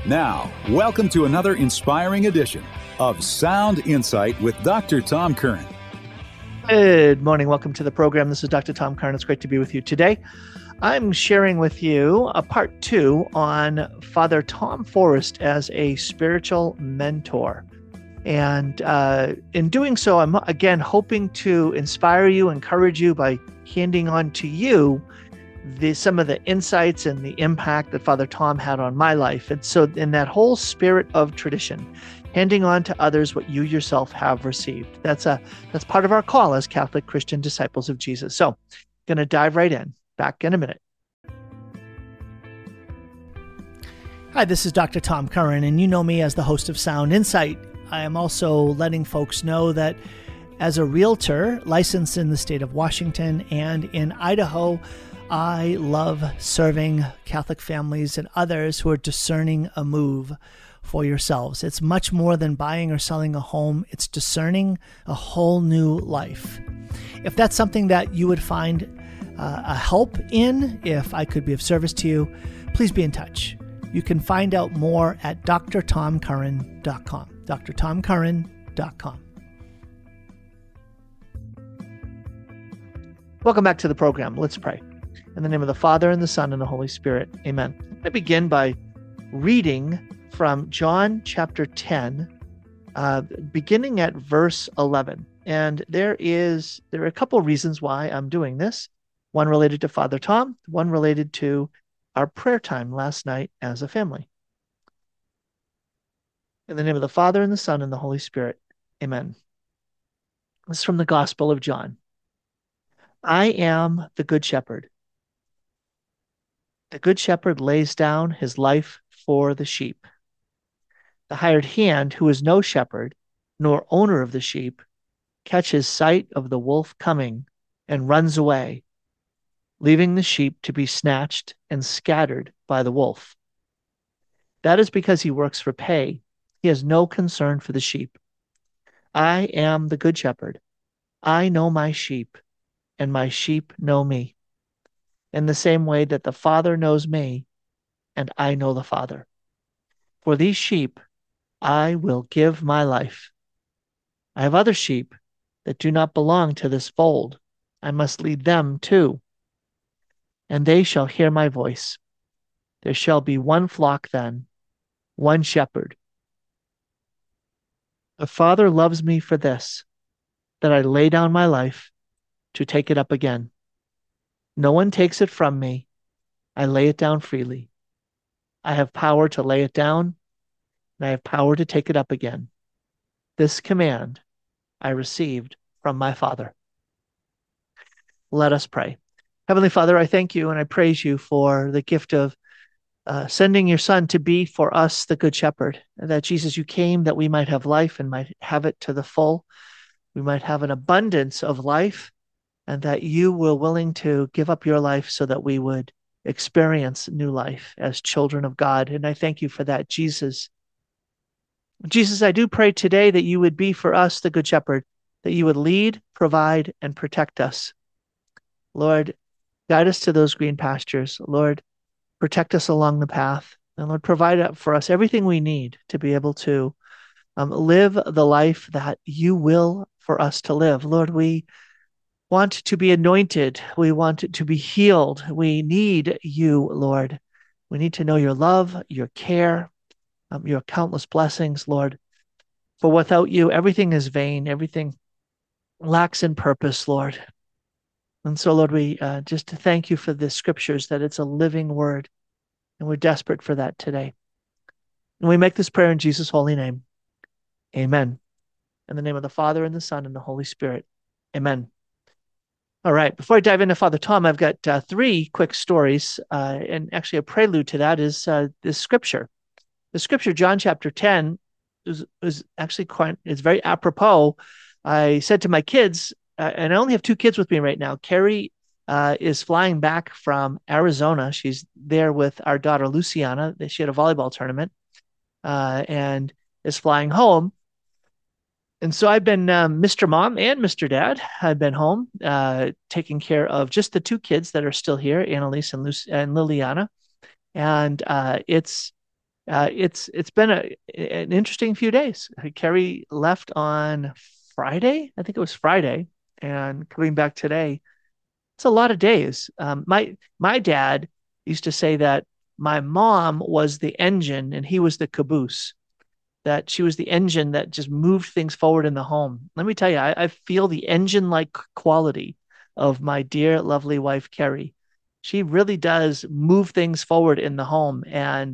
Now, welcome to another inspiring edition of Sound Insight with Dr. Tom Curran. Good morning. Welcome to the program. This is Dr. Tom Curran. It's great to be with you today. I'm sharing with you a part 2 on Father Tom Forrest as a spiritual mentor. And in doing so, I'm again hoping to inspire you, encourage you by handing on to you some of the insights and the impact that Father Tom had on my life. And so in that whole spirit of tradition, handing on to others what you yourself have received. That's part of our call as Catholic Christian disciples of Jesus. So going to dive right in. Back in a minute. Hi, this is Dr. Tom Curran, and you know me as the host of Sound Insight. I am also letting folks know that as a realtor licensed in the state of Washington and in Idaho, I love serving Catholic families and others who are discerning a move for yourselves. It's much more than buying or selling a home. It's discerning a whole new life. If that's something that you would find a help in, if I could be of service to you, please be in touch. You can find out more at drtomcurran.com. drtomcurran.com. Welcome back to the program. Let's pray. In the name of the Father, and the Son, and the Holy Spirit. Amen. I begin by reading from John chapter 10, beginning at verse 11. And there are a couple of reasons why I'm doing this. One related to Father Tom, one related to our prayer time last night as a family. In the name of the Father, and the Son, and the Holy Spirit. Amen. This is from the Gospel of John. I am the Good Shepherd. The Good Shepherd lays down his life for the sheep. The hired hand, who is no shepherd, nor owner of the sheep, catches sight of the wolf coming and runs away, leaving the sheep to be snatched and scattered by the wolf. That is because he works for pay. He has no concern for the sheep. I am the Good Shepherd. I know my sheep, and my sheep know me, in the same way that the Father knows me, and I know the Father. For these sheep I will give my life. I have other sheep that do not belong to this fold. I must lead them too, and they shall hear my voice. There shall be one flock then, one shepherd. The Father loves me for this, that I lay down my life to take it up again. No one takes it from me. I lay it down freely. I have power to lay it down, and I have power to take it up again. This command I received from my Father. Let us pray. Heavenly Father, I thank you and I praise you for the gift of sending your Son to be for us the Good Shepherd, and that, Jesus, you came that we might have life and might have it to the full. We might have an abundance of life, and that you were willing to give up your life so that we would experience new life as children of God. And I thank you for that, Jesus. Jesus, I do pray today that you would be for us the Good Shepherd, that you would lead, provide, and protect us. Lord, guide us to those green pastures. Lord, protect us along the path. And Lord, provide for us everything we need to be able to live the life that you will for us to live. Lord, we want to be anointed. We want to be healed. We need you, Lord. We need to know your love, your care, your countless blessings, Lord. For without you, everything is vain. Everything lacks in purpose, Lord. And so, Lord, we just to thank you for the scriptures, that it's a living word. And we're desperate for that today. And we make this prayer in Jesus' holy name. Amen. In the name of the Father, and the Son, and the Holy Spirit. Amen. All right, before I dive into Father Tom, I've got 3 quick stories, and actually a prelude to that is this scripture. The scripture, John chapter 10, is actually it's very apropos. I said to my kids, and I only have 2 kids with me right now. Carrie is flying back from Arizona. She's there with our daughter, Luciana. She had a volleyball tournament and is flying home. And so I've been Mr. Mom and Mr. Dad. I've been home taking care of just the 2 kids that are still here, Annalise and Liliana. And it's It's been an interesting few days. Carrie left on Friday, I think it was Friday, and coming back today. It's a lot of days. My dad used to say that my mom was the engine and he was the caboose. That she was the engine that just moved things forward in the home. Let me tell you, I feel the engine-like quality of my dear, lovely wife, Carrie. She really does move things forward in the home. And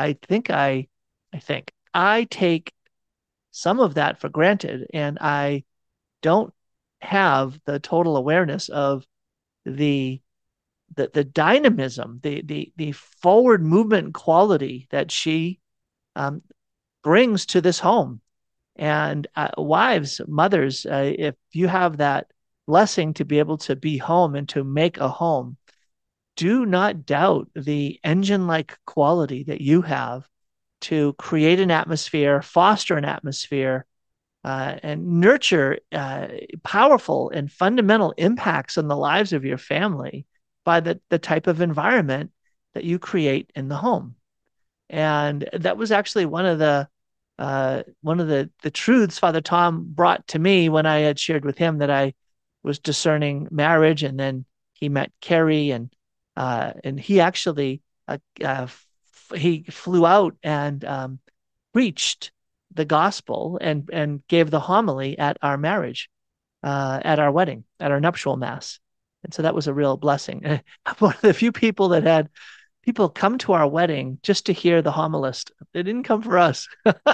I think I take some of that for granted, and I don't have the total awareness of the the dynamism, the forward movement quality that she um, brings to this home. And wives, mothers, if you have that blessing to be able to be home and to make a home, do not doubt the engine like quality that you have to create an atmosphere, foster an atmosphere, and nurture powerful and fundamental impacts on the lives of your family by the type of environment that you create in the home. And that was actually one of the truths Father Tom brought to me when I had shared with him that I was discerning marriage, and then he met Carrie, and he actually he flew out and preached the gospel and gave the homily at our marriage, at our wedding, at our nuptial mass. And so that was a real blessing. I'm one of the few people that had people come to our wedding just to hear the homilist. They didn't come for us.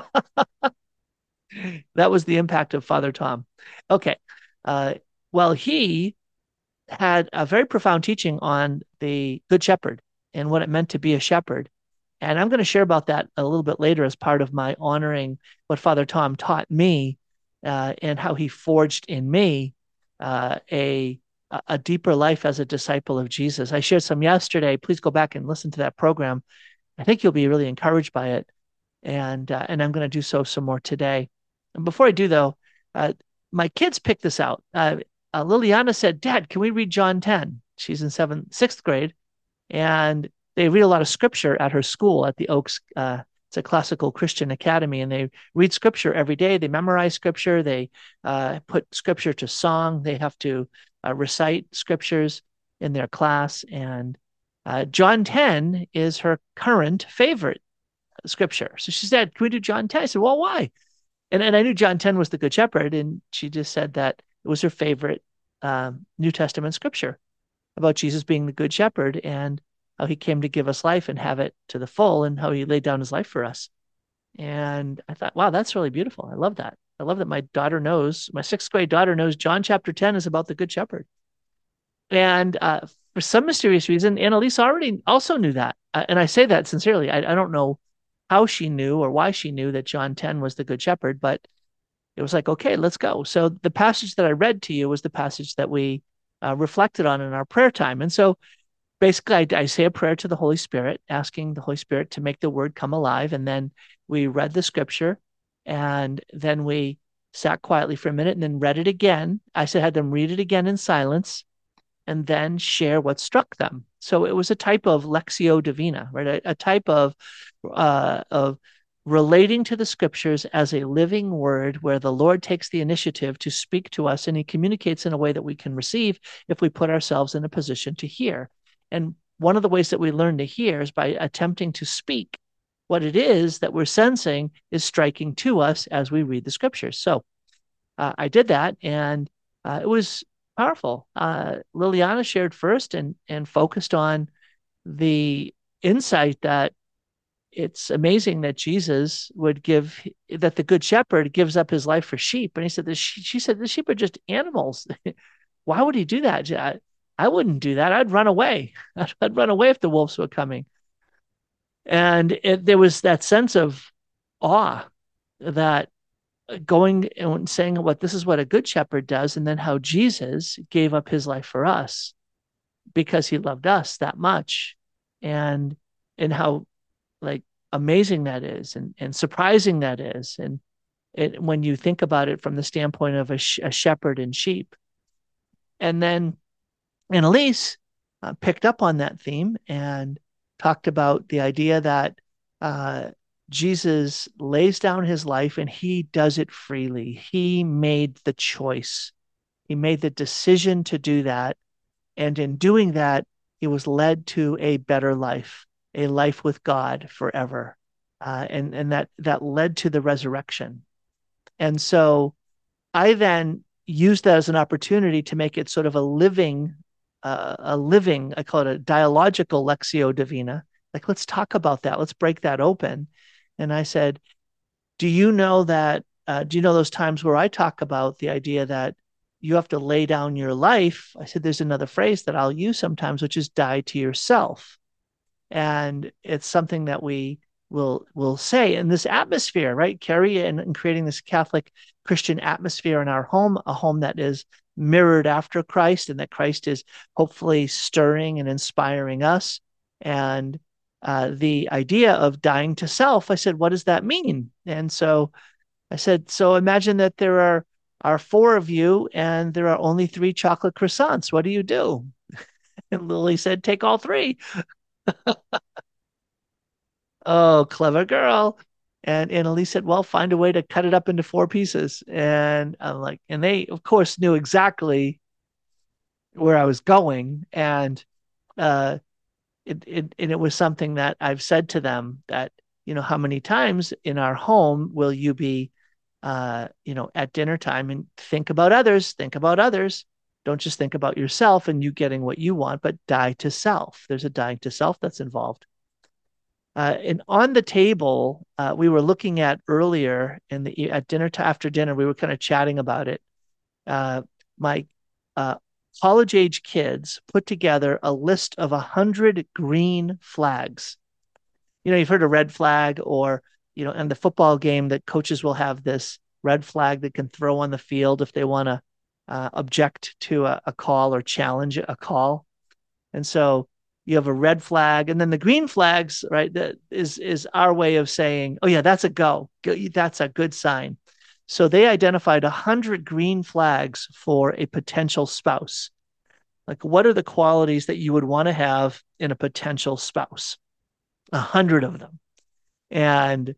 That was the impact of Father Tom. Okay. Uh, well, he had a very profound teaching on the Good Shepherd and what it meant to be a shepherd. And I'm going to share about that a little bit later as part of my honoring what Father Tom taught me, and how he forged in me a deeper life as a disciple of Jesus. I shared some yesterday. Please go back and listen to that program. I think you'll be really encouraged by it, and I'm going to do so some more today. And before I do, though, uh, my kids picked this out. Liliana said, "Dad, can we read John 10?" She's in sixth grade, and they read a lot of scripture at her school at the Oaks. It's a classical Christian academy, and they read scripture every day. They memorize scripture. They put scripture to song. They have to recite scriptures in their class. And John 10 is her current favorite scripture. So she said, "Can we do John 10?" I said, "Well, why?" And I knew John 10 was the Good Shepherd. And she just said that it was her favorite New Testament scripture about Jesus being the Good Shepherd and how he came to give us life and have it to the full, and how he laid down his life for us. And I thought, wow, that's really beautiful. I love that. I love that my daughter knows, my sixth grade daughter knows John chapter 10 is about the Good Shepherd. And for some mysterious reason, Annalise already also knew that. And I say that sincerely. I don't know how she knew or why she knew that John 10 was the Good Shepherd, but it was like, okay, let's go. So the passage that I read to you was the passage that we reflected on in our prayer time. And so basically, I say a prayer to the Holy Spirit, asking the Holy Spirit to make the word come alive. And then we read the scripture, and then we sat quietly for a minute and then read it again. I said, had them read it again in silence and then share what struck them. So it was a type of lectio divina, right? A type of relating to the scriptures as a living word, where the Lord takes the initiative to speak to us, and he communicates in a way that we can receive if we put ourselves in a position to hear. And one of the ways that we learn to hear is by attempting to speak what it is that we're sensing is striking to us as we read the scriptures. So I did that, and it was powerful. Liliana shared first and focused on the insight that it's amazing that Jesus would give, that the good shepherd gives up his life for sheep. And he said, she said, the sheep are just animals. Why would he do that? I wouldn't do that. I'd run away. I'd run away if the wolves were coming. And there was that sense of awe, that going and saying what this is what a good shepherd does, and then how Jesus gave up his life for us because he loved us that much, and how like amazing that is, and surprising that is, and when you think about it from the standpoint of a shepherd and sheep. And then Annalise picked up on that theme and talked about the idea that uh, Jesus lays down his life and he does it freely. He made the choice. He made the decision to do that. And in doing that, he was led to a better life, a life with God forever. And that led to the resurrection. And so I then used that as an opportunity to make it sort of a living, I call it a dialogical Lectio Divina. Like, let's talk about that. Let's break that open. And I said, do you know that? Do you know those times where I talk about the idea that you have to lay down your life? I said, there's another phrase that I'll use sometimes, which is die to yourself. And it's something that we will say in this atmosphere, right? Carrie, and creating this Catholic Christian atmosphere in our home, a home that is mirrored after Christ, and that Christ is hopefully stirring and inspiring us. And the idea of dying to self, I said, what does that mean? And so I said, so imagine that there are four of you and there are only three chocolate croissants. What do you do? And Lily said, take all three. Oh, clever girl. And Elise said, well, find a way to cut it up into four pieces. And I'm like, and they, of course, knew exactly where I was going. And uh, it was something that I've said to them that, how many times in our home will you be, at dinner time and think about others. Don't just think about yourself and you getting what you want, but die to self. There's a dying to self that's involved. And on the table, we were looking at earlier at dinner after dinner, we were kind of chatting about it. My college age kids put together a list of 100 green flags. You've heard of red flag, or in the football game that coaches will have this red flag that can throw on the field if they want to object to a call or challenge a call. And so you have a red flag, and then the green flags, right? That is our way of saying, oh yeah, that's a go. That's a good sign. So they identified 100 green flags for a potential spouse. Like, what are the qualities that you would want to have in a potential spouse? 100 of them. And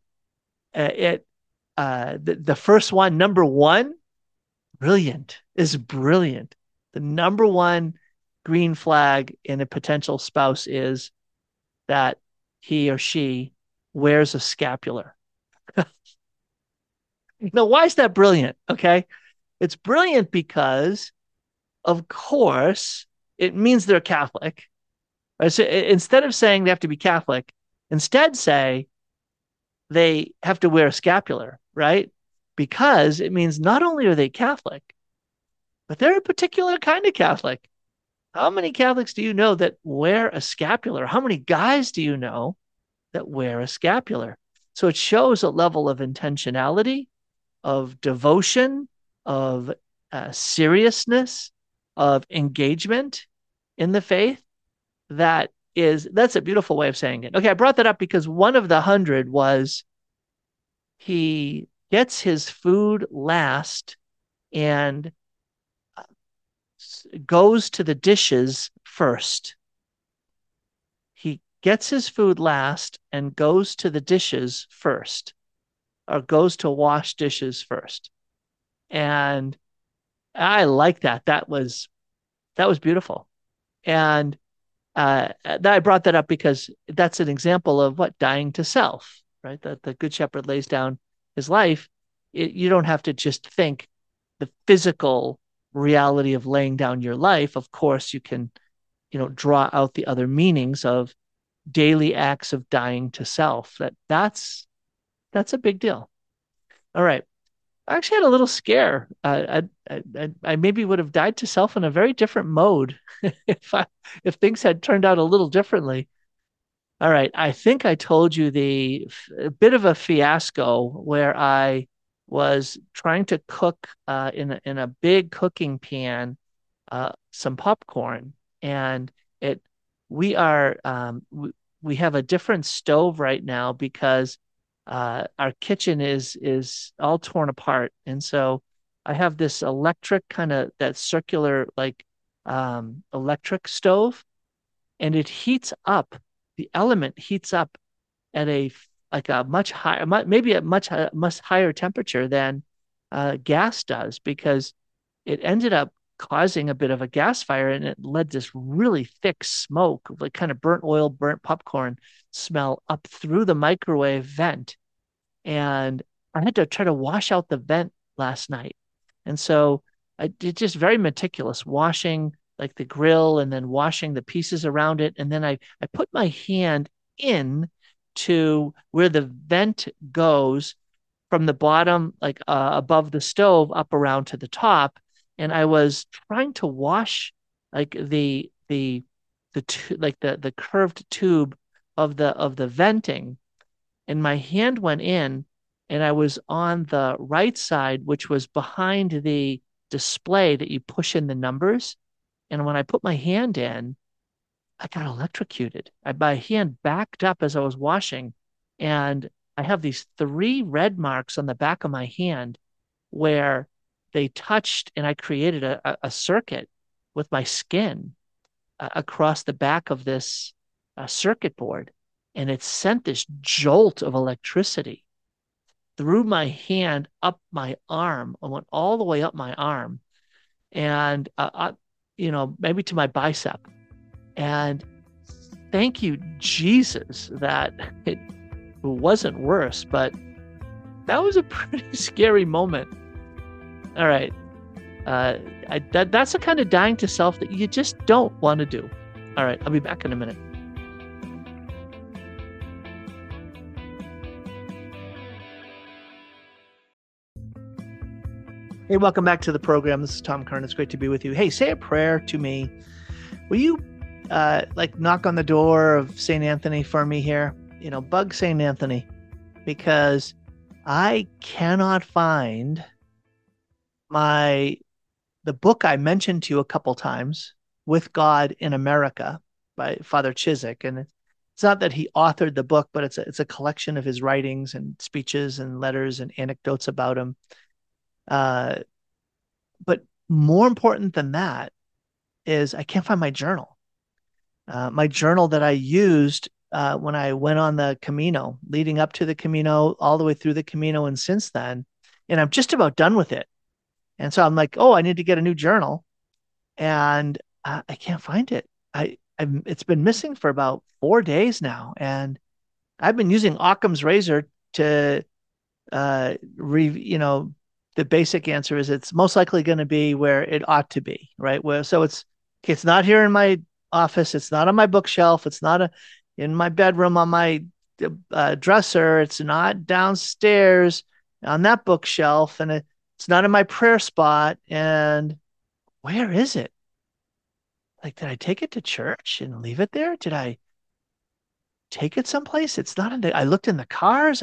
the first one, number one, brilliant, is brilliant. The number one green flag in a potential spouse is that he or she wears a scapular. Now, why is that brilliant? Okay. It's brilliant because, of course, it means they're Catholic. Right? So instead of saying they have to be Catholic, instead say they have to wear a scapular, right? Because it means not only are they Catholic, but they're a particular kind of Catholic. How many Catholics do you know that wear a scapular? How many guys do you know that wear a scapular? So it shows a level of intentionality, of devotion, of seriousness, of engagement in the faith. That's a beautiful way of saying it. Okay, I brought that up because one of the 100 was he gets his food last and goes to the dishes first. He gets his food last and goes to the dishes first, or goes to wash dishes first. And I like that. That was beautiful. And I brought that up because that's an example of what dying to self, right? That the Good Shepherd lays down his life. You don't have to just think the physical reality of laying down your life. Of course, you can, draw out the other meanings of daily acts of dying to self. That's a big deal. All right. I actually had a little scare. I maybe would have died to self in a very different mode if things had turned out a little differently. All right, I think I told you a bit of a fiasco where I was trying to cook in a big cooking pan some popcorn, and it we are we have a different stove right now because our kitchen is all torn apart, and so I have this electric kind of that circular like electric stove, and it heats up. The element heats up at a like a much higher, maybe a much higher temperature than gas does, because it ended up causing a bit of a gas fire, and it led this really thick smoke, like kind of burnt oil, burnt popcorn smell up through the microwave vent. And I had to try to wash out the vent last night. And so I did just very meticulous washing like the grill and then washing the pieces around it. And then I put my hand in to where the vent goes from the bottom, like above the stove, up around to the top. And I was trying to wash like the curved tube of the venting, and my hand went in, and I was on the right side, which was behind the display that you push in the numbers. And when I put my hand in, I got electrocuted. My hand backed up as I was washing, and I have these three red marks on the back of my hand where they touched, and I created a circuit with my skin across the back of this circuit board. And it sent this jolt of electricity through my hand up my arm. I went all the way up my arm, and maybe to my bicep. And thank you, Jesus, that it wasn't worse, but that was a pretty scary moment. All right. That's the kind of dying to self that you just don't want to do. All right. I'll be back in a minute. Hey, welcome back to the program. This is Tom Kern. It's great to be with you. Hey, say a prayer to me. Will you knock on the door of St. Anthony for me here? Bug St. Anthony, because I cannot find the book I mentioned to you a couple times, With God in America by Father Chiswick. And it's not that he authored the book, but it's a collection of his writings and speeches and letters and anecdotes about him. But more important than that is I can't find my journal. My journal that I used when I went on the Camino, leading up to the Camino, all the way through the Camino, and since then, and I'm just about done with it. And so I'm like, oh, I need to get a new journal, and I can't find it. It's been missing for about 4 days now, and I've been using Occam's razor to the basic answer is it's most likely going to be where it ought to be, right? So it's not here in my office. It's not on my bookshelf. It's not in my bedroom on my dresser. It's not downstairs on that bookshelf, and it's not in my prayer spot. And where is it? Like, did I take it to church and leave it there? Did I take it someplace? It's not I looked in the cars.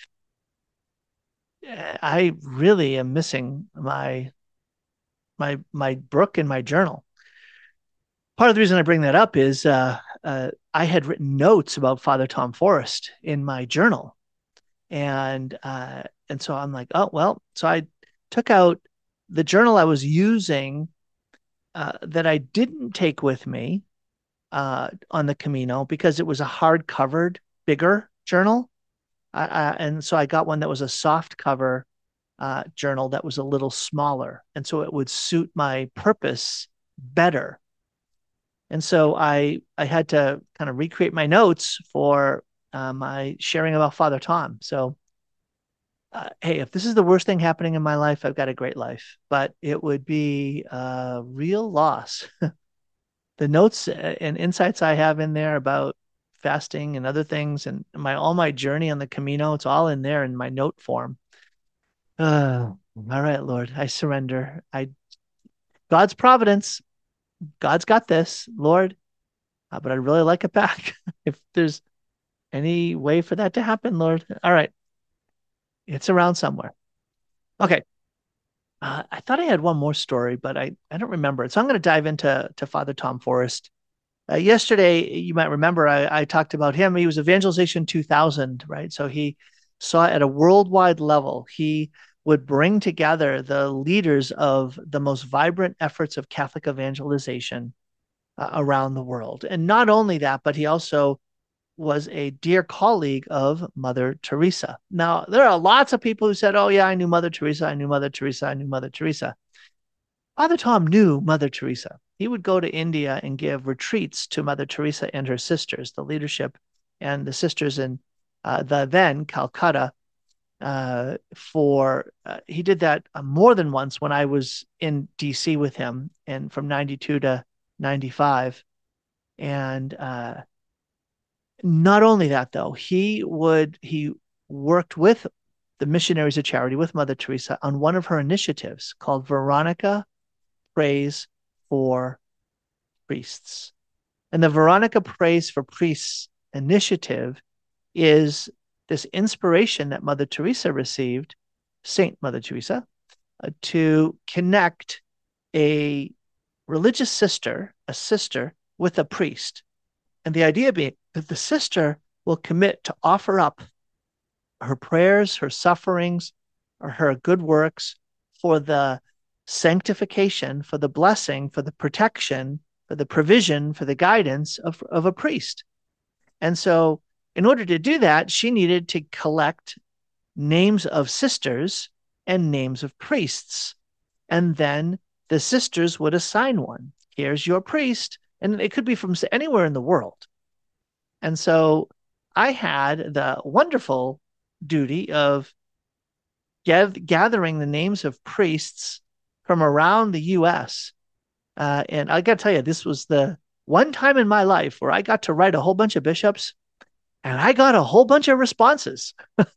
I really am missing my book and my journal. Part of the reason I bring that up is I had written notes about Father Tom Forrest in my journal, and so I'm like, oh well. So I took out the journal I was using that I didn't take with me on the Camino because it was a hard-covered, bigger journal. And so I got one that was a soft cover journal that was a little smaller, and so it would suit my purpose better. And so I had to kind of recreate my notes for my sharing about Father Tom. So, hey, if this is the worst thing happening in my life, I've got a great life, but it would be a real loss. The notes and insights I have in there about fasting and other things, and all my journey on the Camino, it's all in there in my note form. All right, Lord, I surrender. God's providence, God's got this, Lord, but I'd really like it back. If there's any way for that to happen, Lord. All right, it's around somewhere. Okay. I thought I had one more story, but I don't remember it. So I'm going to dive into Father Tom Forrest. Yesterday, you might remember I talked about him. He was Evangelization 2000, right? So he saw at a worldwide level, he would bring together the leaders of the most vibrant efforts of Catholic evangelization around the world. And not only that, but he also was a dear colleague of Mother Teresa. Now, there are lots of people who said, oh, yeah, I knew Mother Teresa. I knew Mother Teresa. I knew Mother Teresa. Father Tom knew Mother Teresa. He would go to India and give retreats to Mother Teresa and her sisters, the leadership and the sisters in the then Calcutta. He did that more than once when I was in DC with him, and from 92 to 95. And not only that, though, he worked with the Missionaries of Charity, with Mother Teresa, on one of her initiatives called Veronica Prays for Priests. And the Veronica Prays for Priests initiative is this inspiration that Mother Teresa received, Saint Mother Teresa, to connect a religious sister, with a priest. And the idea being that the sister will commit to offer up her prayers, her sufferings, or her good works for the sanctification, for the blessing, for the protection, for the provision, for the guidance of a priest. And so, in order to do that, she needed to collect names of sisters and names of priests. And then the sisters would assign one. Here's your priest. And it could be from anywhere in the world. And so I had the wonderful duty of gathering the names of priests from around the U.S. And I got to tell you, this was the one time in my life where I got to write a whole bunch of bishops, and I got a whole bunch of responses.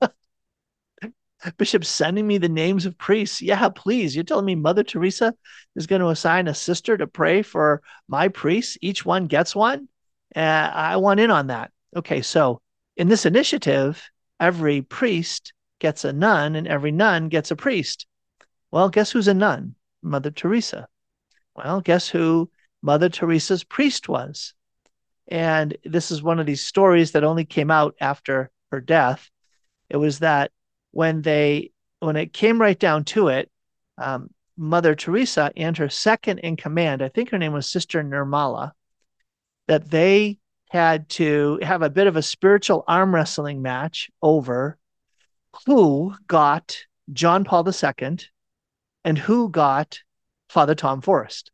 Bishops sending me the names of priests. Yeah, please. You're telling me Mother Teresa is going to assign a sister to pray for my priests? Each one gets one? I want in on that. Okay, so in this initiative, every priest gets a nun and every nun gets a priest. Well, guess who's a nun? Mother Teresa. Well, guess who Mother Teresa's priest was? And this is one of these stories that only came out after her death. It was that when it came right down to it, Mother Teresa and her second in command, I think her name was Sister Nirmala, that they had to have a bit of a spiritual arm wrestling match over who got John Paul II and who got Father Tom Forrest.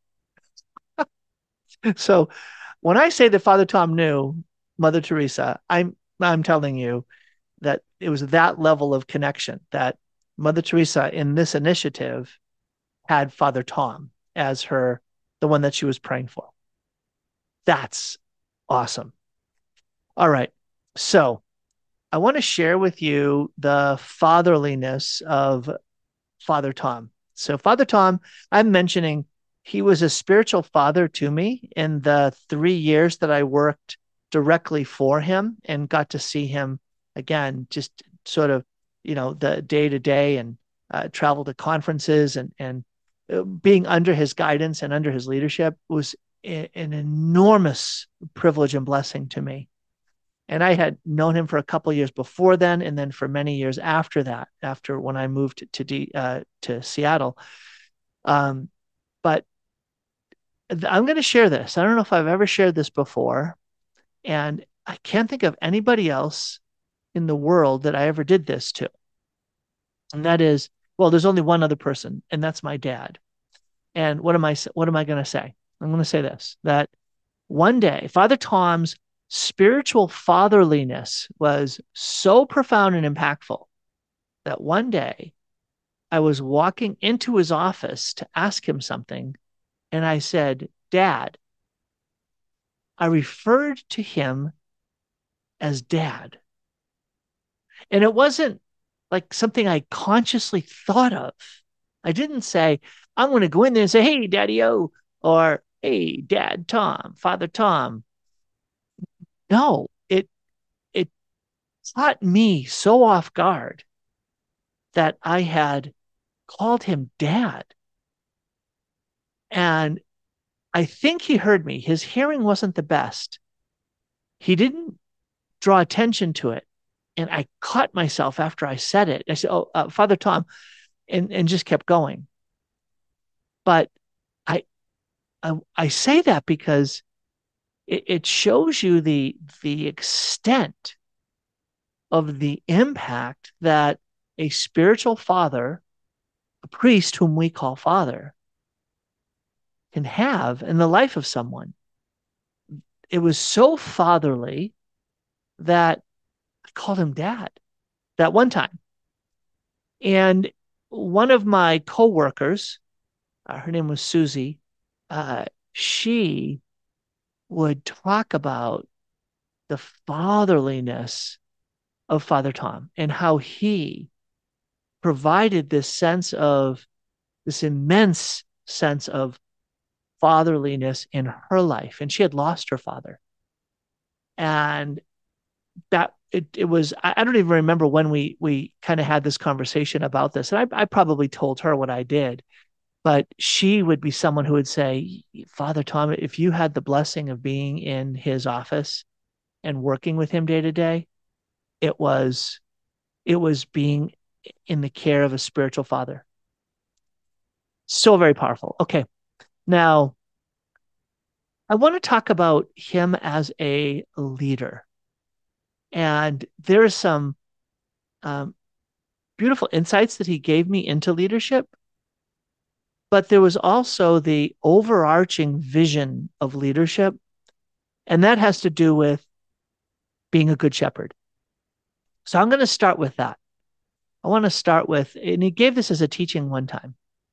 So when I say that Father Tom knew Mother Teresa, I'm telling you that it was that level of connection, that Mother Teresa in this initiative had Father Tom as the one that she was praying for. That's awesome. All right. So I want to share with you the fatherliness of Father Tom. So Father Tom, I'm mentioning, he was a spiritual father to me in the 3 years that I worked directly for him and got to see him again, just sort of, the day to day, and travel to conferences, and being under his guidance and under his leadership was an enormous privilege and blessing to me. And I had known him for a couple of years before then, and then for many years after that, after when I moved to Seattle. But I'm going to share this. I don't know if I've ever shared this before, and I can't think of anybody else in the world that I ever did this to. And that is, well, there's only one other person, and that's my dad. And what am I going to say? I'm going to say this, that one day, Father Tom's spiritual fatherliness was so profound and impactful that one day I was walking into his office to ask him something, and I said, Dad. I referred to him as Dad. And it wasn't like something I consciously thought of. I didn't say, I'm going to go in there and say, hey, Daddy-o, or hey, Dad Tom, Father Tom. No, it caught me so off guard that I had called him Dad. And I think he heard me. His hearing wasn't the best. He didn't draw attention to it. And I caught myself after I said it. I said, Father Tom, and just kept going. But I say that because it shows you the extent of the impact that a spiritual father, a priest whom we call father, can have in the life of someone. It was so fatherly that I called him dad that one time. And one of my coworkers, her name was Susie, she would talk about the fatherliness of Father Tom and how he provided this immense sense of fatherliness in her life. And she had lost her father. And that it was, I don't even remember when we kind of had this conversation about this. And I probably told her what I did, but she would be someone who would say, Father Tom, if you had the blessing of being in his office and working with him day to day, it was being in the care of a spiritual father. So very powerful. Okay. Now I want to talk about him as a leader. And there are some um, beautiful insights that he gave me into leadership, but there was also the overarching vision of leadership. And that has to do with being a good shepherd. So I'm going to start with that. I want to start with, and he gave this as a teaching one time.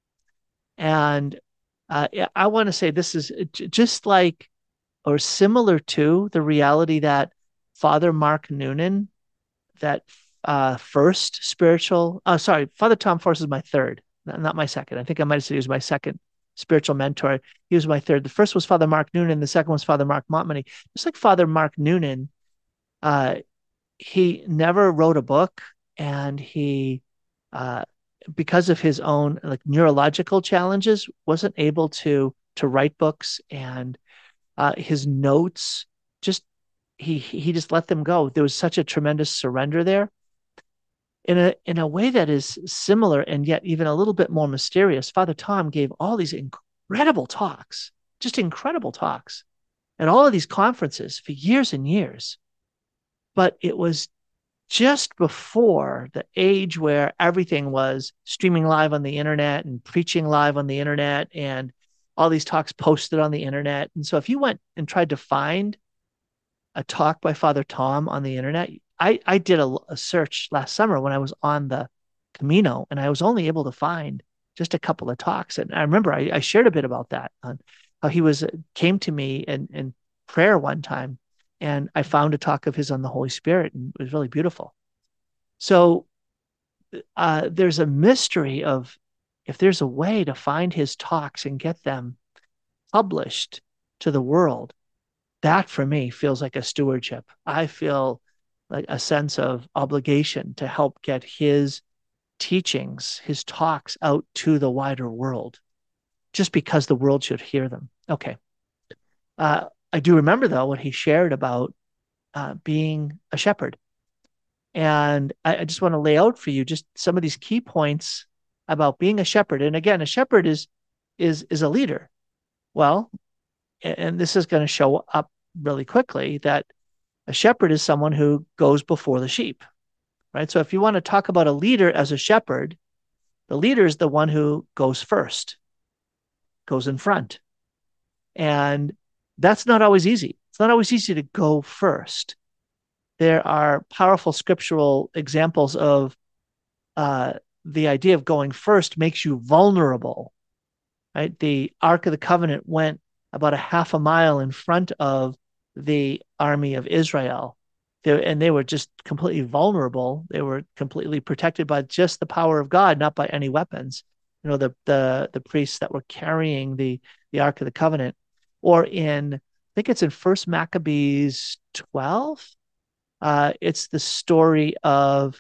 And I want to say this is just like or similar to the reality that Father Mark Noonan, that first spiritual, sorry, Father Tom Force is my third, not my second. I think I might have said he was my second spiritual mentor. He was my third. The first was Father Mark Noonan. The second was Father Mark Montmany. Just like Father Mark Noonan, uh, he never wrote a book, and he, uh, because of his own like neurological challenges, wasn't able to write books, and his notes just he just let them go. There was such a tremendous surrender there in a way that is similar and yet even a little bit more mysterious. Father Tom gave all these incredible talks, just incredible talks at all of these conferences for years and years. But it was just before the age where everything was streaming live on the internet and preaching live on the internet and all these talks posted on the internet. And so if you went and tried to find a talk by Father Tom on the internet, I did a search last summer when I was on the Camino, and I was only able to find just a couple of talks. And I remember I shared a bit about that on how he came to me in prayer one time, and I found a talk of his on the Holy Spirit, and it was really beautiful. So there's a mystery of if there's a way to find his talks and get them published to the world, that for me feels like a stewardship. I feel like a sense of obligation to help get his teachings, his talks out to the wider world, just because the world should hear them. Okay. I do remember, though, what he shared about being a shepherd. And I just want to lay out for you just some of these key points about being a shepherd. And again, a shepherd is a leader. Well, and this is going to show up really quickly that a shepherd is someone who goes before the sheep, right? So if you want to talk about a leader as a shepherd, the leader is the one who goes first, goes in front. And that's not always easy. It's not always easy to go first. There are powerful scriptural examples of the idea of going first makes you vulnerable, right? The Ark of the Covenant went about a half a mile in front of the army of Israel. And they were just completely vulnerable. They were completely protected by just the power of God, not by any weapons. You know, the priests that were carrying the Ark of the Covenant. Or I think it's in First Maccabees 12. It's the story of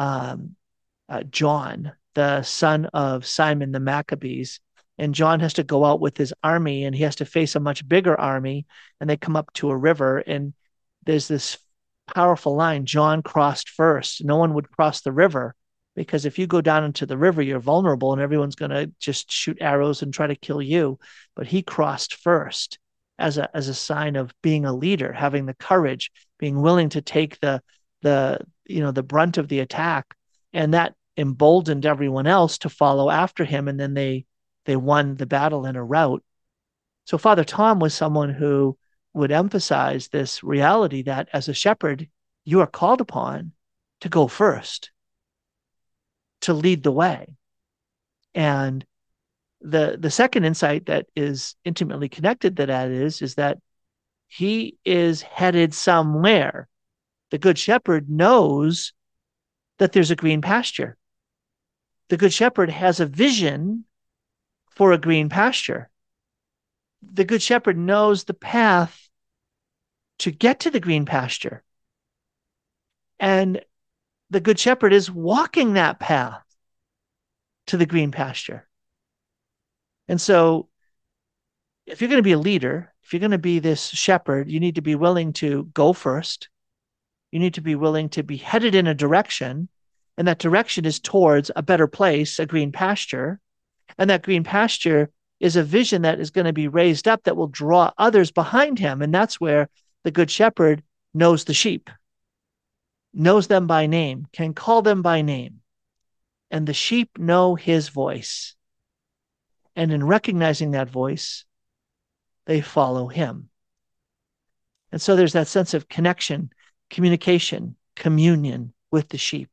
John, the son of Simon the Maccabees. And John has to go out with his army, and he has to face a much bigger army. And they come up to a river, and there's this powerful line: John crossed first. No one would cross the river, because if you go down into the river, you're vulnerable and everyone's going to just shoot arrows and try to kill you. But he crossed first. as a sign of being a leader, having the courage, being willing to take the brunt of the attack. And that emboldened everyone else to follow after him. And then they won the battle in a rout. So Father Tom was someone who would emphasize this reality that as a shepherd, you are called upon to go first, to lead the way. And the second insight that is intimately connected to that is that he is headed somewhere. The good shepherd knows that there's a green pasture. The good shepherd has a vision for a green pasture. The good shepherd knows the path to get to the green pasture. And the good shepherd is walking that path to the green pasture. And so if you're going to be a leader, if you're going to be this shepherd, you need to be willing to go first. You need to be willing to be headed in a direction, and that direction is towards a better place, a green pasture. And that green pasture is a vision that is going to be raised up that will draw others behind him. And that's where the good shepherd knows the sheep, knows them by name, can call them by name. And the sheep know his voice. And in recognizing that voice, they follow him. And so there's that sense of connection, communication, communion with the sheep.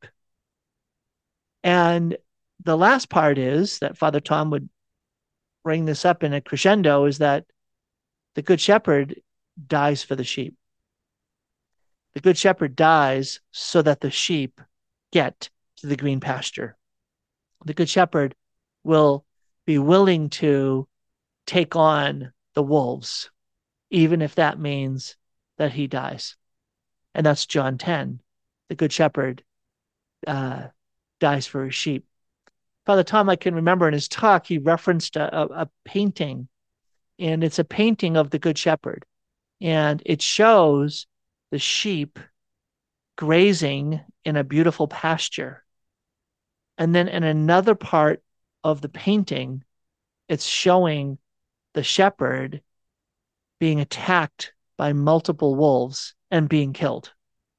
And the last part is that Father Tom would bring this up in a crescendo, is that the good shepherd dies for the sheep. The good shepherd dies so that the sheep get to the green pasture. The good shepherd will be willing to take on the wolves, even if that means that he dies. And that's John 10. The good shepherd dies for his sheep. Father Tom, I can remember in his talk, he referenced a painting, and it's a painting of the good shepherd. And it shows the sheep grazing in a beautiful pasture. And then in another part of the painting, it's showing the shepherd being attacked by multiple wolves and being killed.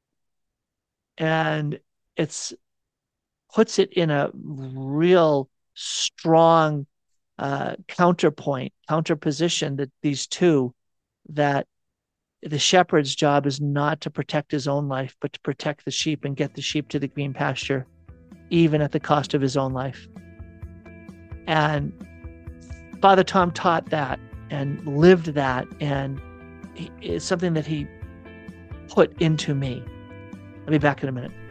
And it's puts it in a real strong counterposition, that these two, that the shepherd's job is not to protect his own life, but to protect the sheep and get the sheep to the green pasture, even at the cost of his own life. And Father Tom taught that and lived that, and it's something that he put into me. I'll be back in a minute.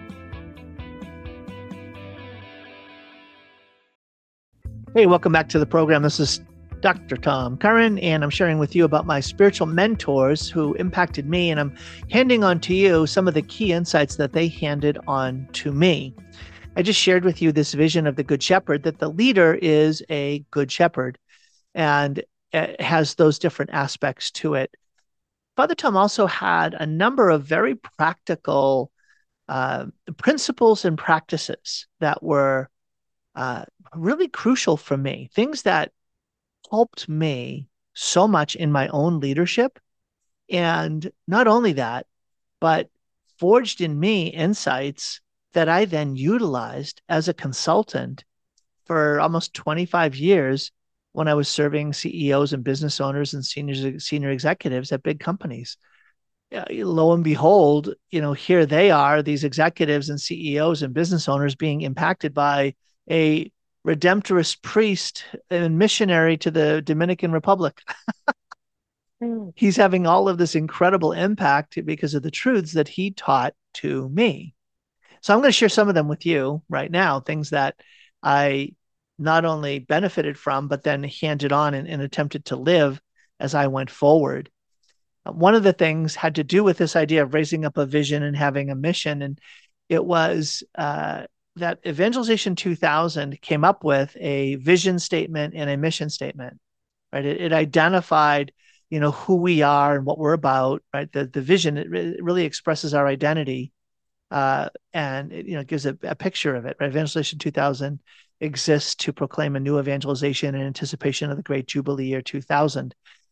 Hey, welcome back to the program. This is Dr. Tom Curran, and I'm sharing with you about my spiritual mentors who impacted me, and I'm handing on to you some of the key insights that they handed on to me. I just shared with you this vision of the Good Shepherd, that the leader is a good shepherd, and it has those different aspects to it. Father Tom also had a number of very practical principles and practices that were really crucial for me, things that helped me so much in my own leadership. And not only that, but forged in me insights that I then utilized as a consultant for almost 25 years when I was serving CEOs and business owners and senior executives at big companies. Lo and behold, here they are, these executives and CEOs and business owners, being impacted by a redemptorist priest and missionary to the Dominican Republic. He's having all of this incredible impact because of the truths that he taught to me. So I'm going to share some of them with you right now, things that I not only benefited from, but then handed on and attempted to live as I went forward. One of the things had to do with this idea of raising up a vision and having a mission. And it was that Evangelization 2000 came up with a vision statement and a mission statement, right? It identified, who we are and what we're about, right? The vision, it really expresses our identity, and it, gives a picture of it, right? Evangelization 2000 exists to proclaim a new evangelization in anticipation of the great Jubilee year 2000.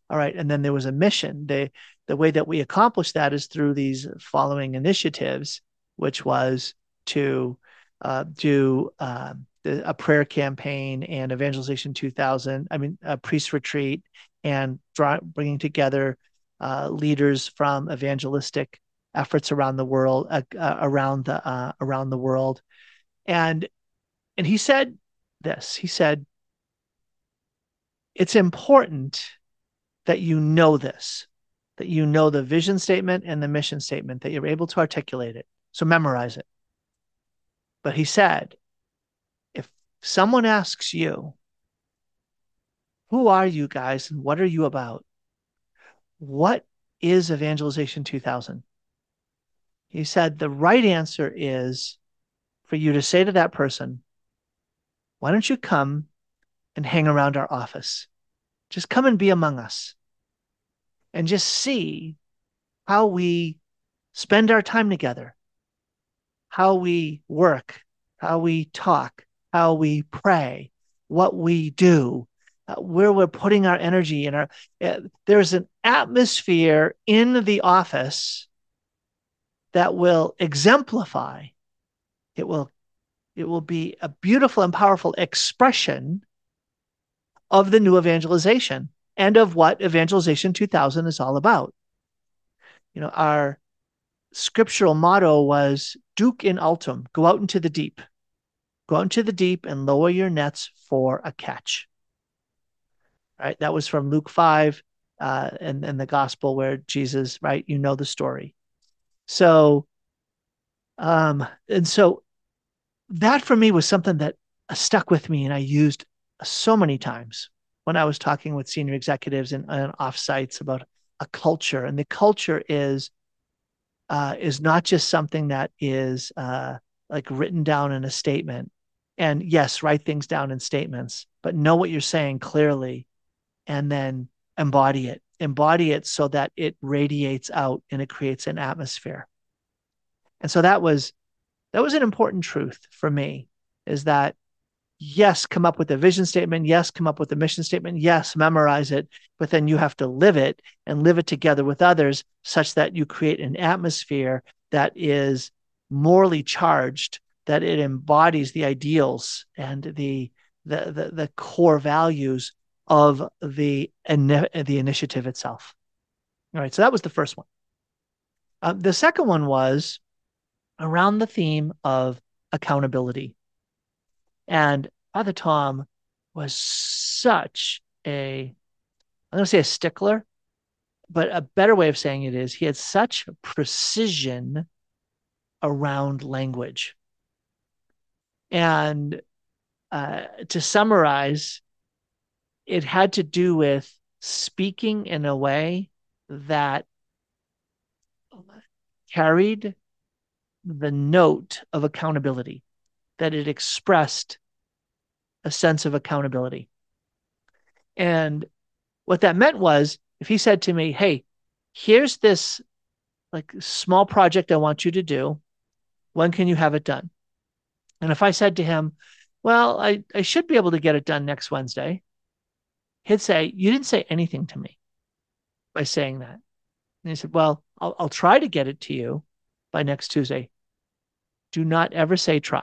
All right. And then there was a mission. The way that we accomplished that is through these following initiatives, which was to do a prayer campaign and Evangelization 2000, a priest retreat, and bringing together leaders from evangelistic efforts around the world, around the world. And he said this. He said, it's important that you know this, that you know the vision statement and the mission statement, that you're able to articulate it. So memorize it. But he said, if someone asks you, who are you guys and what are you about? What is Evangelization 2000? He said, the right answer is for you to say to that person, why don't you come and hang around our office? Just come and be among us and just see how we spend our time together, how we work, how we talk, how we pray, what we do, where we're putting our energy in there's an atmosphere in the office that will exemplify. It will be a beautiful and powerful expression of the new evangelization and of what Evangelization 2000 is all about. Our scriptural motto was Duc in altum, go out into the deep. Go out into the deep and lower your nets for a catch. Right? That was from Luke 5 and the gospel where Jesus, right? You know the story. So, and so that for me was something that stuck with me and I used so many times when I was talking with senior executives and offsites about a culture. And the culture is not just something that is like written down in a statement. And yes, write things down in statements, but know what you're saying clearly and then embody it. Embody it so that it radiates out and it creates an atmosphere. And so that was an important truth for me, is that yes, come up with a vision statement. Yes, come up with a mission statement. Yes, memorize it, but then you have to live it and live it together with others such that you create an atmosphere that is morally charged, that it embodies the ideals and the core values of the initiative itself. All right, so that was the first one. The second one was around the theme of accountability. And Father Tom was such I'm going to say a stickler, but a better way of saying it is he had such precision around language. And to summarize, it had to do with speaking in a way that carried the note of accountability, that it expressed a sense of accountability. And what that meant was, if he said to me, hey, here's this like small project I want you to do, when can you have it done? And if I said to him, well, I should be able to get it done next Wednesday, he'd say, you didn't say anything to me by saying that. And he said, well, I'll try to get it to you by next Tuesday. Do not ever say try.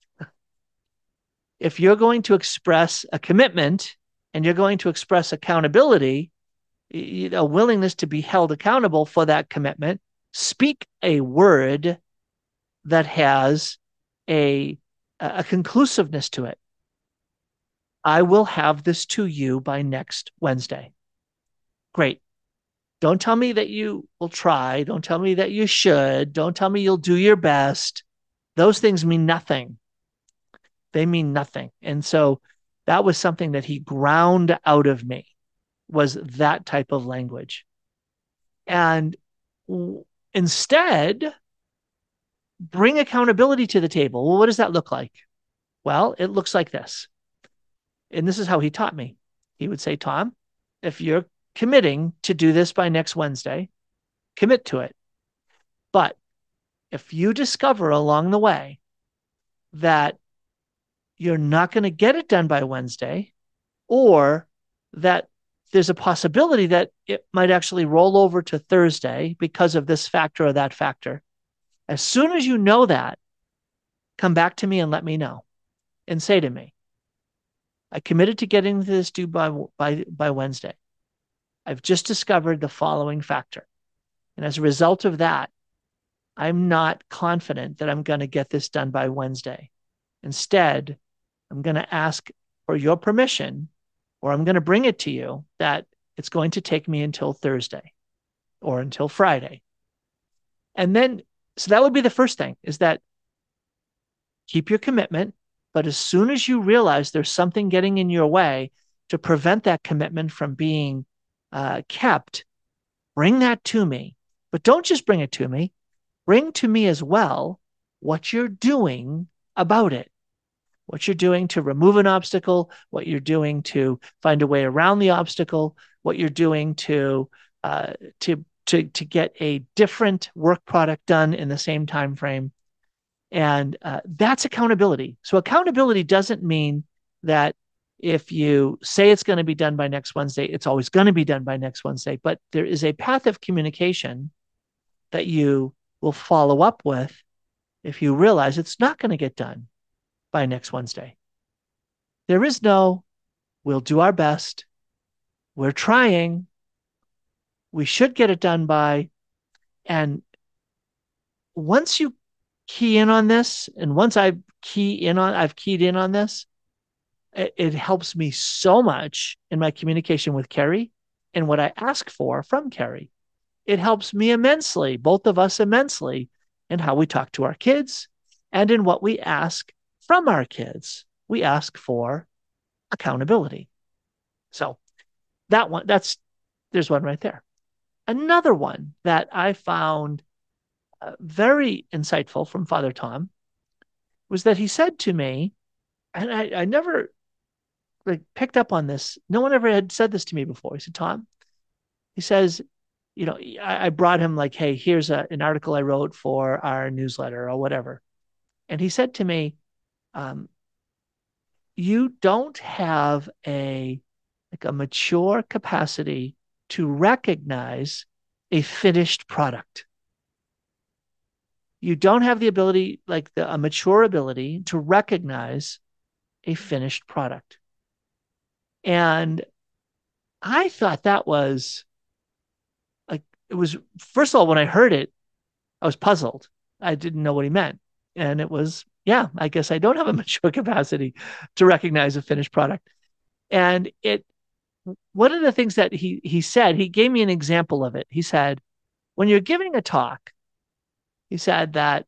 If you're going to express a commitment and you're going to express accountability, a willingness to be held accountable for that commitment, speak a word that has a conclusiveness to it. I will have this to you by next Wednesday. Great. Don't tell me that you will try. Don't tell me that you should. Don't tell me you'll do your best. Those things mean nothing. They mean nothing. And so that was something that he ground out of me, was that type of language. And instead, bring accountability to the table. Well, what does that look like? Well, it looks like this. And this is how he taught me. He would say, Tom, if you're committing to do this by next Wednesday, commit to it. But if you discover along the way that you're not going to get it done by Wednesday, or that there's a possibility that it might actually roll over to Thursday because of this factor or that factor. As soon as you know that, come back to me and let me know and say to me, I committed to getting this due by Wednesday. I've just discovered the following factor. And as a result of that, I'm not confident that I'm going to get this done by Wednesday. Instead, I'm going to ask for your permission, or I'm going to bring it to you that it's going to take me until Thursday or until Friday. And then, so that would be the first thing, is that keep your commitment. But as soon as you realize there's something getting in your way to prevent that commitment from being kept, bring that to me. But don't just bring it to me. Bring to me as well what you're doing about it, what you're doing to remove an obstacle, what you're doing to find a way around the obstacle, what you're doing to get a different work product done in the same time frame. And that's accountability. So accountability doesn't mean that if you say it's going to be done by next Wednesday, it's always going to be done by next Wednesday. But there is a path of communication that you will follow up with if you realize it's not going to get done by next Wednesday. There is no, we'll do our best. We're trying. We should get it done by. And once you key in on this, and once I've keyed in on this, it helps me so much in my communication with Carrie and what I ask for from Carrie. It helps me immensely, both of us immensely, in how we talk to our kids and in what we ask from our kids. We ask for accountability. So that one, there's one right there. Another one that I found very insightful from Father Tom was that he said to me, and I never picked up on this. No one ever had said this to me before. He said, Tom, he says, I brought him hey, here's an article I wrote for our newsletter or whatever. And he said to me, you don't have a mature capacity to recognize a finished product. You don't have the ability, a mature ability to recognize a finished product. And I thought that was it was, first of all, when I heard it, I was puzzled. I didn't know what he meant. And it was, yeah, I guess I don't have a mature capacity to recognize a finished product. And one of the things that he said, he gave me an example of it. He said, when you're giving a talk, he said that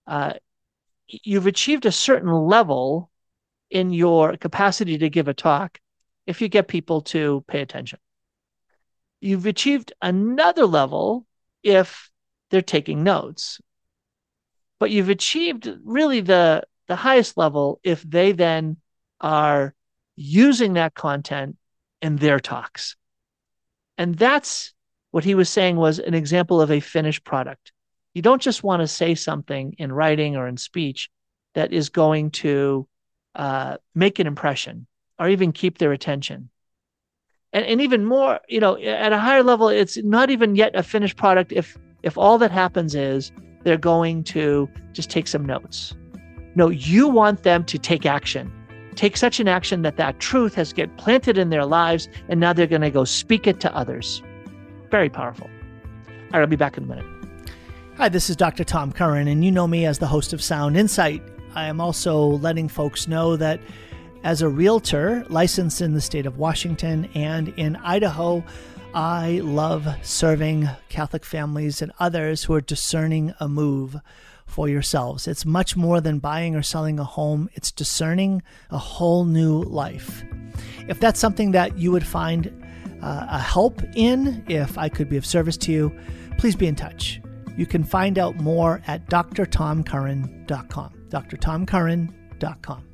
you've achieved a certain level in your capacity to give a talk if you get people to pay attention. You've achieved another level if they're taking notes. But you've achieved really the highest level if they then are using that content in their talks. And that's what he was saying was an example of a finished product. You don't just want to say something in writing or in speech that is going to make an impression or even keep their attention. And even more, at a higher level, it's not even yet a finished product if all that happens is they're going to just take some notes. No, you want them to take action. Take such an action that truth has get planted in their lives, and now they're going to go speak it to others. Very powerful. All right, I'll be back in a minute. Hi, this is Dr. Tom Curran, and you know me as the host of Sound Insight. I am also letting folks know that as a realtor licensed in the state of Washington and in Idaho, I love serving Catholic families and others who are discerning a move for yourselves. It's much more than buying or selling a home. It's discerning a whole new life. If that's something that you would find a help in, if I could be of service to you, please be in touch. You can find out more at drtomcurran.com. drtomcurran.com.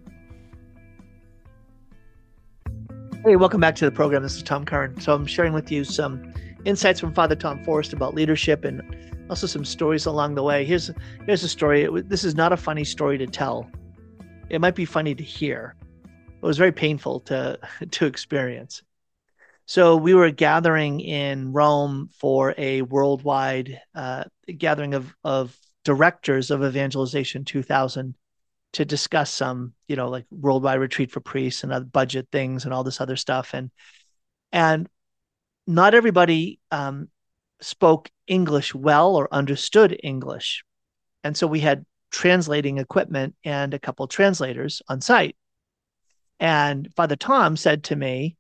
Hey, welcome back to the program. This is Tom Curran. So I'm sharing with you some insights from Father Tom Forrest about leadership and also some stories along the way. Here's a story. This is not a funny story to tell. It might be funny to hear. It was very painful to experience. So we were gathering in Rome for a worldwide gathering of directors of Evangelization 2000 to discuss some, like worldwide retreat for priests and other budget things and all this other stuff. And not everybody spoke English well or understood English. And so we had translating equipment and a couple of translators on site. And Father Tom said to me,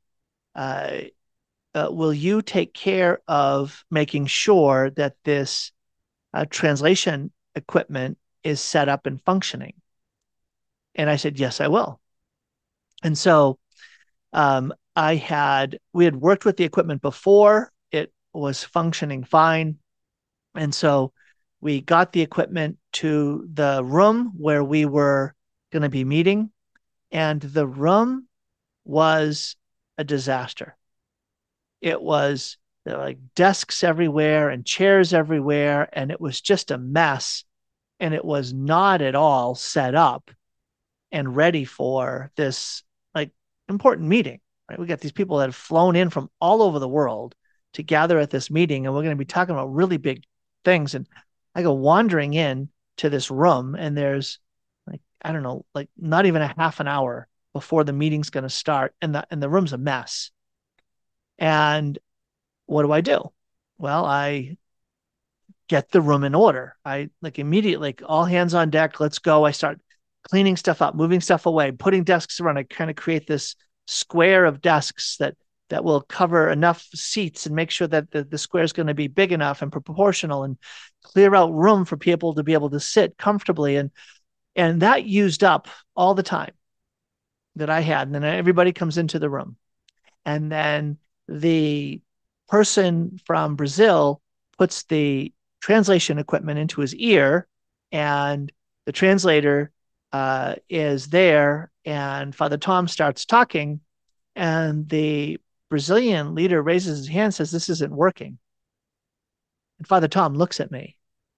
will you take care of making sure that this translation equipment is set up and functioning? And I said, yes, I will. And so we had worked with the equipment before. It was functioning fine. And so we got the equipment to the room where we were going to be meeting. And the room was a disaster. It was like desks everywhere and chairs everywhere. And it was just a mess. And it was not at all set up and ready for this like important meeting. Right? We got these people that have flown in from all over the world to gather at this meeting, and we're going to be talking about really big things. And I go wandering in to this room, and there's like, I don't know, like not even a half an hour before the meeting's going to start, and the room's a mess. And what do? Well, I get the room in order. I like immediately, like all hands on deck, let's go. I start cleaning stuff up, moving stuff away, putting desks around. I kind of create this square of desks that will cover enough seats and make sure that the square is going to be big enough and proportional and clear out room for people to be able to sit comfortably. And that used up all the time that I had. And then everybody comes into the room. And then the person from Brazil puts the translation equipment into his ear, and the translator is there, and Father Tom starts talking, and the Brazilian leader raises his hand and says, "This isn't working." And Father Tom looks at me,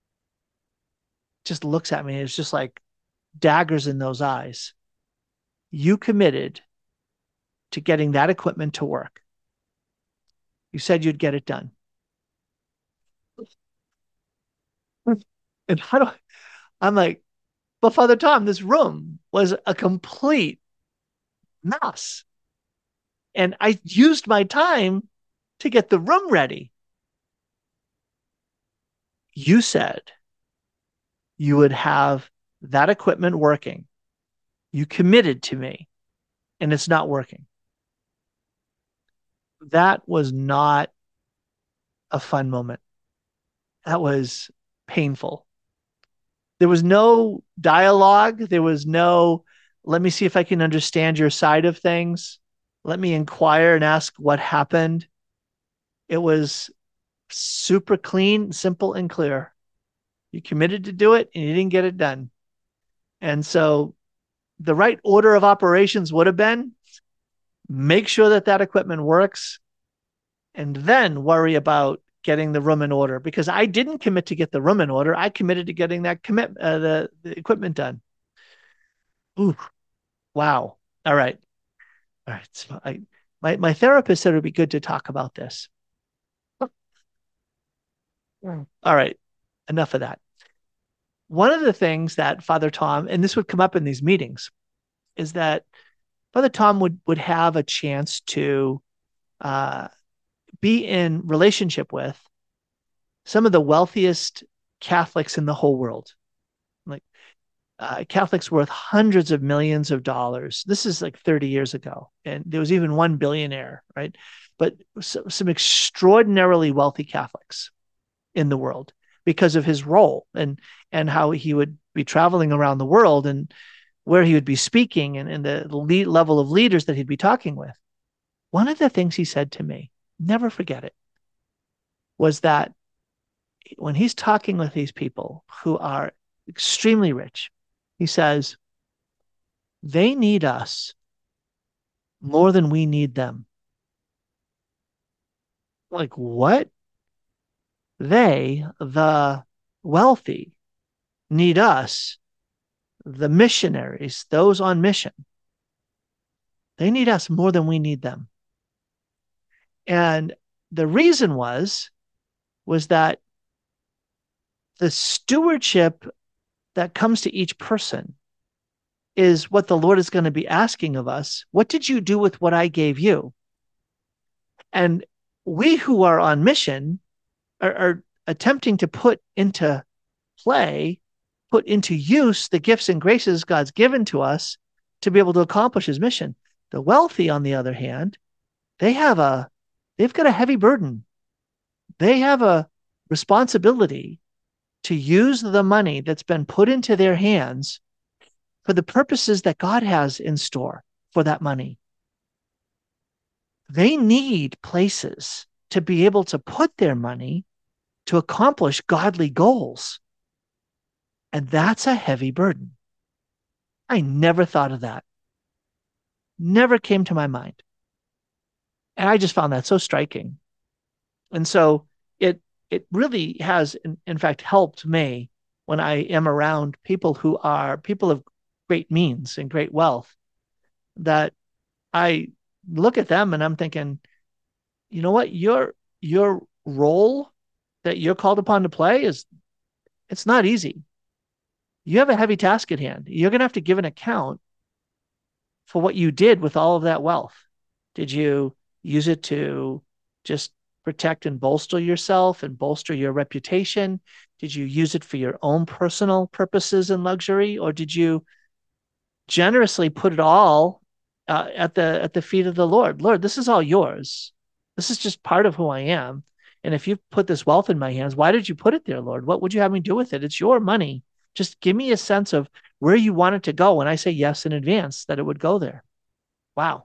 just looks at me. It's just like daggers in those eyes. You committed to getting that equipment to work. You said you'd get it done. And I'm like, but Father Tom, this room was a complete mess. And I used my time to get the room ready. You said you would have that equipment working. You committed to me, and it's not working. That was not a fun moment. That was painful. There was no dialogue. There was no, let me see if I can understand your side of things. Let me inquire and ask what happened. It was super clean, simple, and clear. You committed to do it, and you didn't get it done. And so the right order of operations would have been make sure that equipment works, and then worry about getting the room in order, because I didn't commit to get the room in order. I committed to getting that the equipment done. Ooh, wow. All right. So my therapist said it would be good to talk about this. All right. Enough of that. One of the things that Father Tom, and this would come up in these meetings, is that Father Tom would have a chance to be in relationship with some of the wealthiest Catholics in the whole world. Like Catholics worth hundreds of millions of dollars. This is like 30 years ago. And there was even one billionaire, right? But some extraordinarily wealthy Catholics in the world because of his role and how he would be traveling around the world and where he would be speaking and the level of leaders that he'd be talking with. One of the things he said to me, never forget it, was that when he's talking with these people who are extremely rich, he says, they need us more than we need them. Like, what? They, the wealthy, need us, the missionaries, those on mission. They need us more than we need them. And the reason was that the stewardship that comes to each person is what the Lord is going to be asking of us. What did you do with what I gave you? And we who are on mission are attempting to put into play, put into use the gifts and graces God's given to us to be able to accomplish his mission. The wealthy, on the other hand, they've got a heavy burden. They have a responsibility to use the money that's been put into their hands for the purposes that God has in store for that money. They need places to be able to put their money to accomplish godly goals. And that's a heavy burden. I never thought of that. Never came to my mind. And I just found that so striking. And so it really has, in fact, helped me when I am around people who are people of great means and great wealth, that I look at them and I'm thinking, you know what, your role that you're called upon to play it's not easy. You have a heavy task at hand. You're going to have to give an account for what you did with all of that wealth. Did you use it to just protect and bolster yourself and bolster your reputation? Did you use it for your own personal purposes and luxury, or did you generously put it all at the feet of the Lord? Lord, this is all yours. This is just part of who I am. And if you put this wealth in my hands, why did you put it there, Lord? What would you have me do with it? It's your money. Just give me a sense of where you want it to go. And I say yes in advance that it would go there. Wow.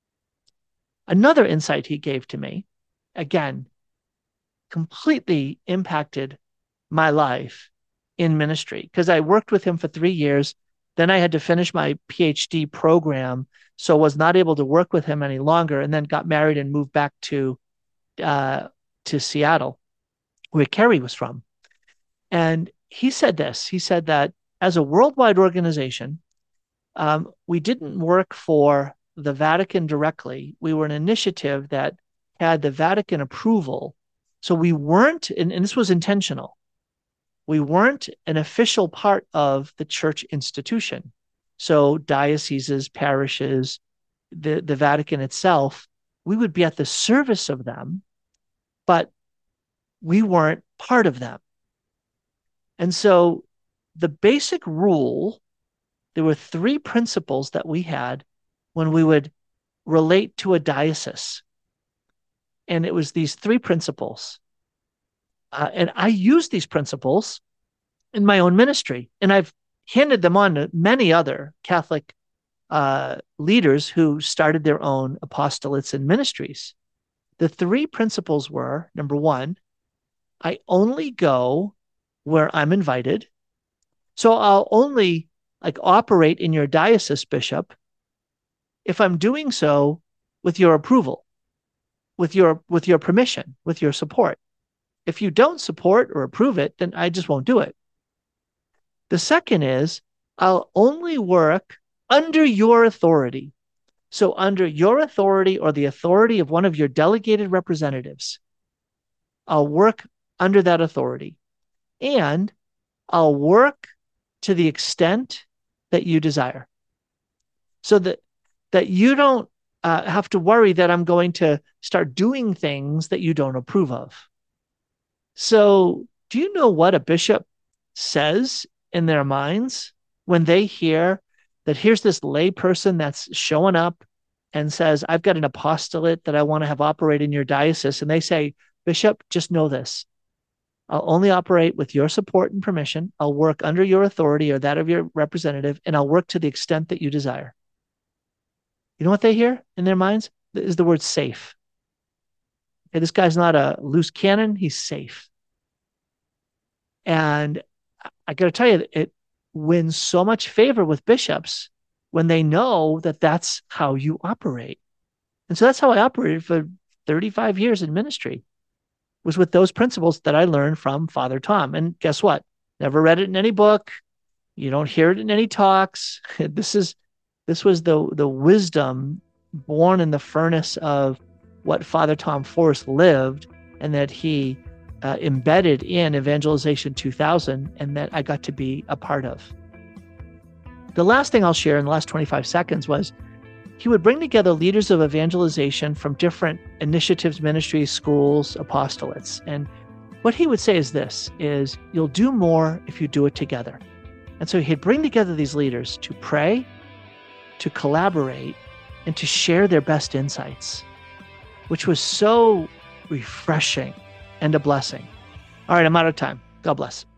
Another insight he gave to me, again, completely impacted my life in ministry, because I worked with him for 3 years. Then I had to finish my PhD program, so was not able to work with him any longer, and then got married and moved back to Seattle, where Carrie was from. And he said this. He said that as a worldwide organization, we didn't work for the Vatican directly. We were an initiative that had the Vatican approval. So we weren't, and this was intentional, we weren't an official part of the church institution. So dioceses, parishes, the Vatican itself, we would be at the service of them, but we weren't part of them. And so the basic rule, there were 3 principles that we had when we would relate to a diocese. And it was these 3 principles. And I use these principles in my own ministry. And I've handed them on to many other Catholic leaders who started their own apostolates and ministries. The 3 principles were, number 1, I only go where I'm invited. So I'll only operate in your diocese, Bishop, if I'm doing so with your approval, with your permission, with your support. If you don't support or approve it, then I just won't do it. The second is I'll only work under your authority. So under your authority or the authority of one of your delegated representatives, I'll work under that authority. And I'll work to the extent that you desire. So that you don't have to worry that I'm going to start doing things that you don't approve of. So do you know what a bishop says in their minds when they hear that here's this lay person that's showing up and says, I've got an apostolate that I want to have operate in your diocese. And they say, Bishop, just know this. I'll only operate with your support and permission. I'll work under your authority or that of your representative, and I'll work to the extent that you desire. You know what they hear in their minds? Is the word safe. Okay, this guy's not a loose cannon. He's safe. And I got to tell you, it wins so much favor with bishops when they know that that's how you operate. And so that's how I operated for 35 years in ministry, was with those principles that I learned from Father Tom. And guess what? Never read it in any book. You don't hear it in any talks. This was the wisdom born in the furnace of what Father Tom Forrest lived and that he embedded in Evangelization 2000 and that I got to be a part of. The last thing I'll share in the last 25 seconds was he would bring together leaders of evangelization from different initiatives, ministries, schools, apostolates. And what he would say is this, is you'll do more if you do it together. And so he'd bring together these leaders to pray, to collaborate, and to share their best insights, which was so refreshing and a blessing. All right, I'm out of time. God bless.